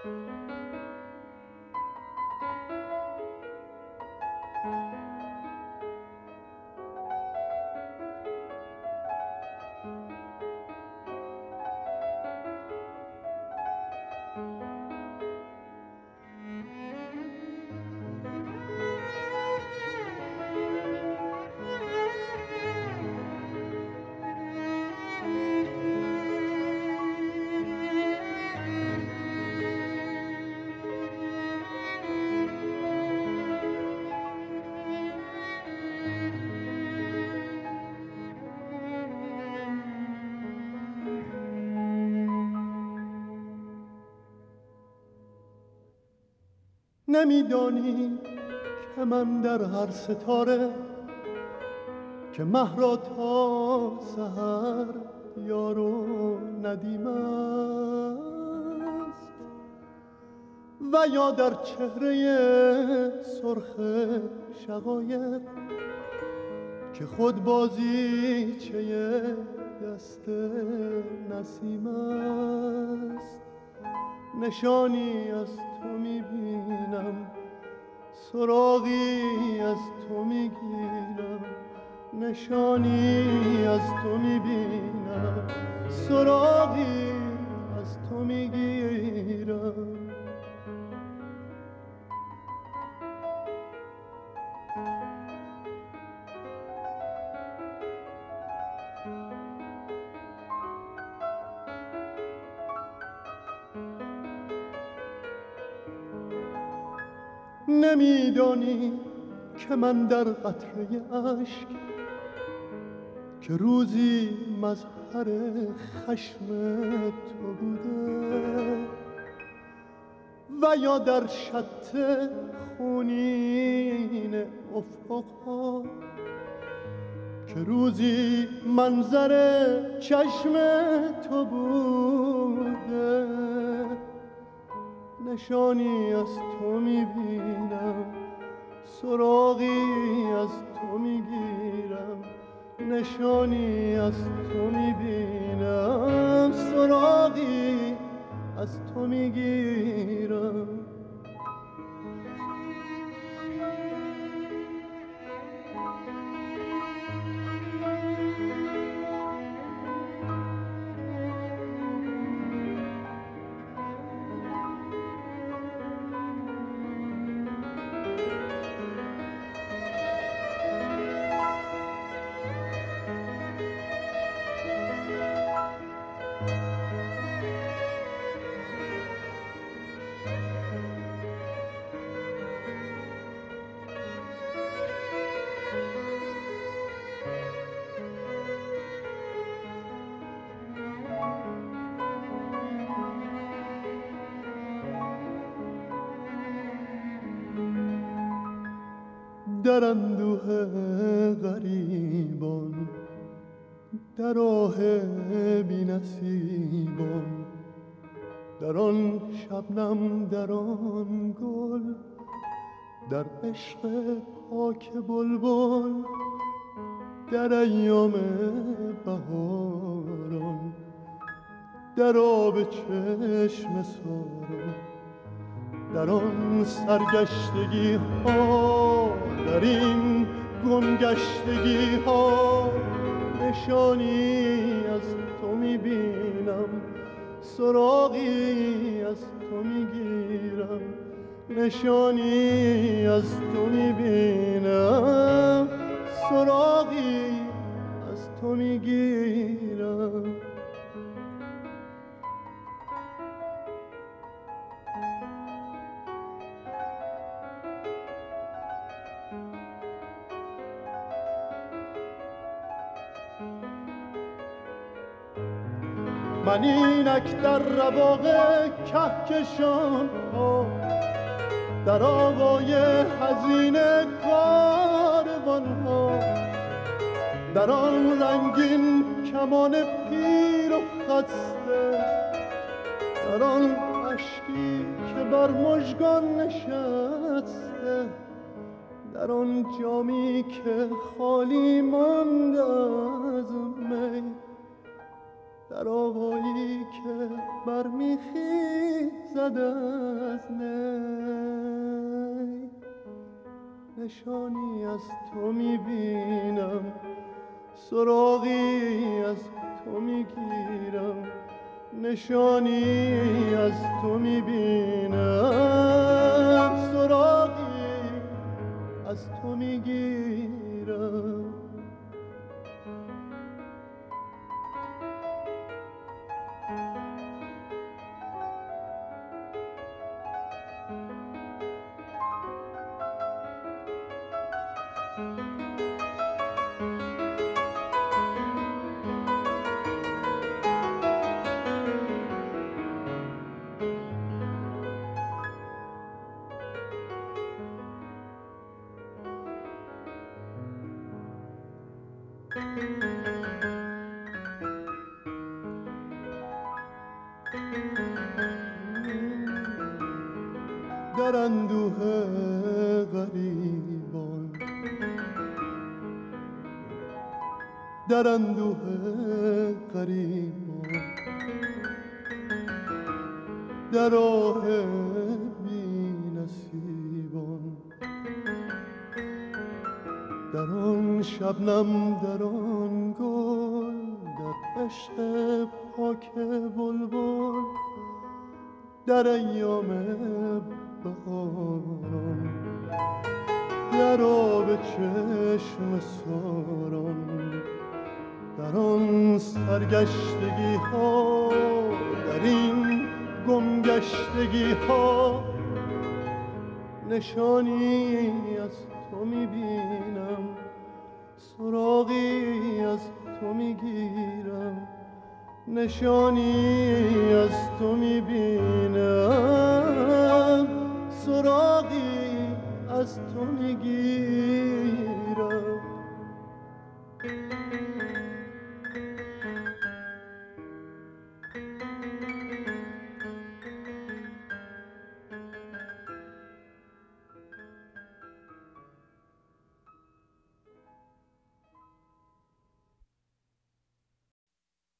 نمیدانی که من در هر ستاره که مه را تا سحر یار و ندیم است و یا در چهره سرخ شقایق که خود بازیچه دست نسیم است. نشانی از تو میبینم، سراغی از تو میگیرم، نشانی از تو میبینم، سراغی از تو میگیرم. نمیدانی که من در قطره اشک که روزی مظهر خشم تو بوده و یا در شط خونین افقها که روزی منظر چشم تو بوده. نشانی از تو میبینم، سراغی از تو میگیرم، نشانی از تو میبینم، سراغی از تو میگیرم. در اندوه غریبان، در آه بی نصیبان، در آن شبنم، در آن گل، در عشق پاک بلبل، در ایام بهاران، در آب چشم ساران، در آن سرگشتگی ها، در این گمگشتگی ها، نشانی از تو میبینم، سراغی از تو میگیرم، نشانی از تو میبینم، سراغی از تو میگیرم. من اینک در رواق کهکشان ها، در آوای حزین کاروان ها، در آن رنگین کمان پیر و خسته، در آن اشکی که بر مژگان نشسته، در آن جامی که خالی مانده از می، در آوایی که برمیخیزد از نی، نشانی از تو میبینم، سراغی از تو میگیرم، نشانی از تو میبینم، سراغی از تو میگیرم. در اندوه غریبان، در اندوه غریبان، در راه بی نصیبان، در آن شبنم، در آن گل، در عشق پاک بلبل، در ایام بهاران، در آب چشم ساران، در آن سرگشتگی ها، در این گمگشتگی ها، نشانی از تو میبینم، سراغی از تو میگیرم، نشانی از تو میبینم.